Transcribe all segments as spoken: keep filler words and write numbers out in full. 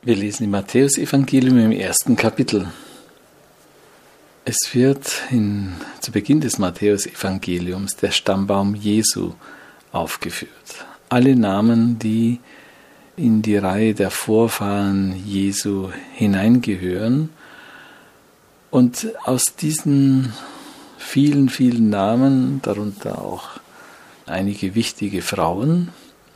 Wir lesen im Matthäusevangelium im ersten Kapitel. Es wird in, zu Beginn des Matthäusevangeliums der Stammbaum Jesu aufgeführt. Alle Namen, die in die Reihe der Vorfahren Jesu hineingehören. Und aus diesen vielen, vielen Namen, darunter auch einige wichtige Frauen,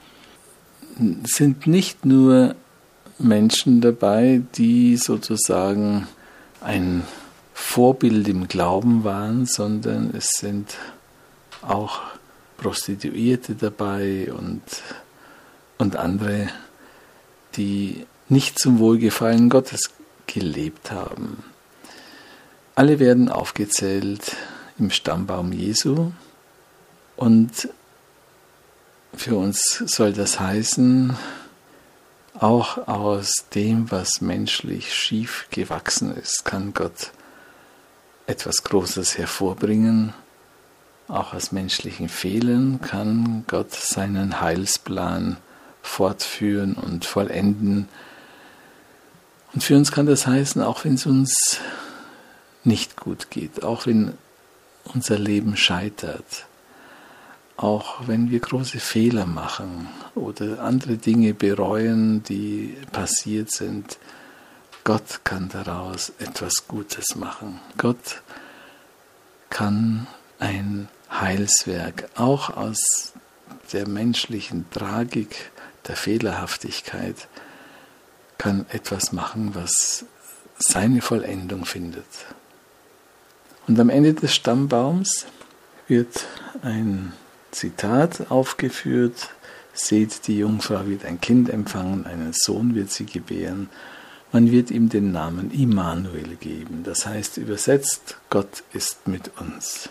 sind nicht nur Menschen dabei, die sozusagen ein Vorbild im Glauben waren, sondern es sind auch Prostituierte dabei und, und andere, die nicht zum Wohlgefallen Gottes gelebt haben. Alle werden aufgezählt im Stammbaum Jesu und für uns soll das heißen, auch aus dem, was menschlich schief gewachsen ist, kann Gott etwas Großes hervorbringen. Auch aus menschlichen Fehlern kann Gott seinen Heilsplan fortführen und vollenden. Und für uns kann das heißen, auch wenn es uns nicht gut geht, auch wenn unser Leben scheitert, auch wenn wir große Fehler machen oder andere Dinge bereuen, die passiert sind, Gott kann daraus etwas Gutes machen. Gott kann ein Heilswerk auch aus der menschlichen Tragik, der Fehlerhaftigkeit, kann etwas machen, was seine Vollendung findet. Und am Ende des Stammbaums wird ein Zitat aufgeführt: Seht, die Jungfrau wird ein Kind empfangen, einen Sohn wird sie gebären. Man wird ihm den Namen Immanuel geben. Das heißt übersetzt, Gott ist mit uns.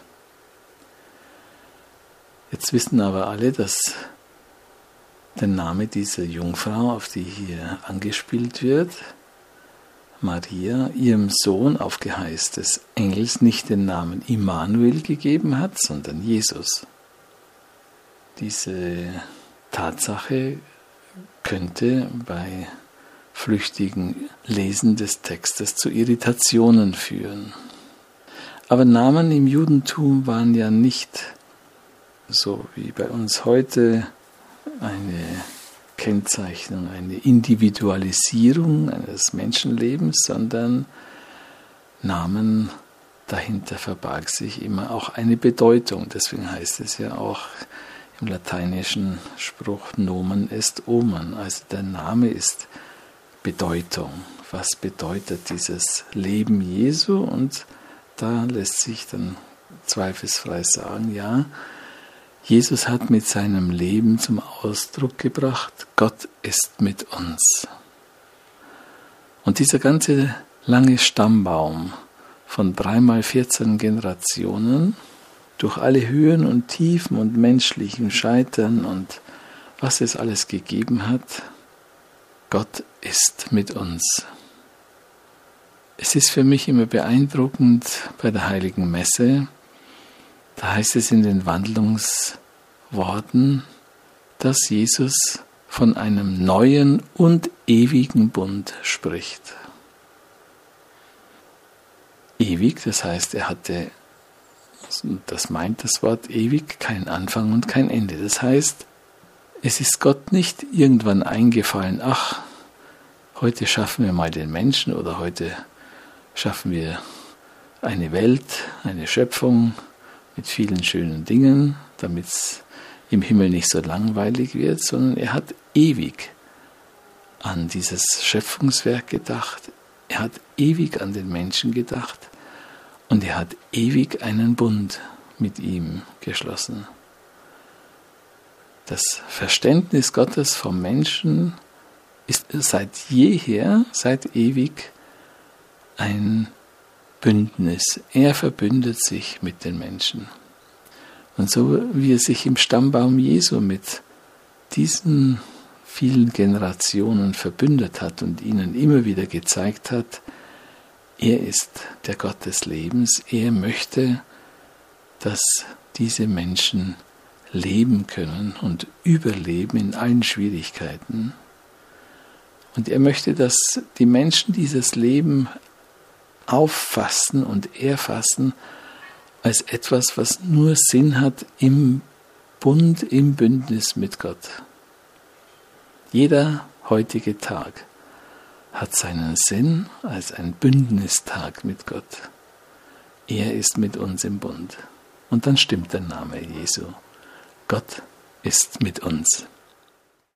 Jetzt wissen aber alle, dass der Name dieser Jungfrau, auf die hier angespielt wird, Maria, ihrem Sohn auf Geheiß des Engels nicht den Namen Immanuel gegeben hat, sondern Jesus. Diese Tatsache könnte bei flüchtigen Lesen des Textes zu Irritationen führen. Aber Namen im Judentum waren ja nicht so wie bei uns heute eine Kennzeichnung, eine Individualisierung eines Menschenlebens, sondern Namen, dahinter verbarg sich immer auch eine Bedeutung. Deswegen heißt es ja auch im lateinischen Spruch Nomen est Omen, also der Name ist Bedeutung. Was bedeutet dieses Leben Jesu? Und da lässt sich dann zweifelsfrei sagen, ja, Jesus hat mit seinem Leben zum Ausdruck gebracht, Gott ist mit uns. Und dieser ganze lange Stammbaum von dreimal vierzehn Generationen, durch alle Höhen und Tiefen und menschlichem Scheitern und was es alles gegeben hat, Gott ist mit uns. Es ist für mich immer beeindruckend bei der Heiligen Messe, da heißt es in den Wandlungsworten, dass Jesus von einem neuen und ewigen Bund spricht. Ewig, das heißt, er hatte, das meint das Wort ewig, kein Anfang und kein Ende. Das heißt, es ist Gott nicht irgendwann eingefallen, ach, heute schaffen wir mal den Menschen oder heute schaffen wir eine Welt, eine Schöpfung mit vielen schönen Dingen, damit es im Himmel nicht so langweilig wird, sondern er hat ewig an dieses Schöpfungswerk gedacht, er hat ewig an den Menschen gedacht und er hat ewig einen Bund mit ihm geschlossen. Das Verständnis Gottes vom Menschen ist seit jeher, seit ewig ein Bündnis. Er verbündet sich mit den Menschen. Und so wie er sich im Stammbaum Jesu mit diesen vielen Generationen verbündet hat und ihnen immer wieder gezeigt hat, er ist der Gott des Lebens, er möchte, dass diese Menschen leben können und überleben in allen Schwierigkeiten. Und er möchte, dass die Menschen dieses Leben auffassen und erfassen als etwas, was nur Sinn hat im Bund, im Bündnis mit Gott. Jeder heutige Tag hat seinen Sinn als ein Bündnistag mit Gott. Er ist mit uns im Bund. Und dann stimmt der Name Jesu. Gott ist mit uns.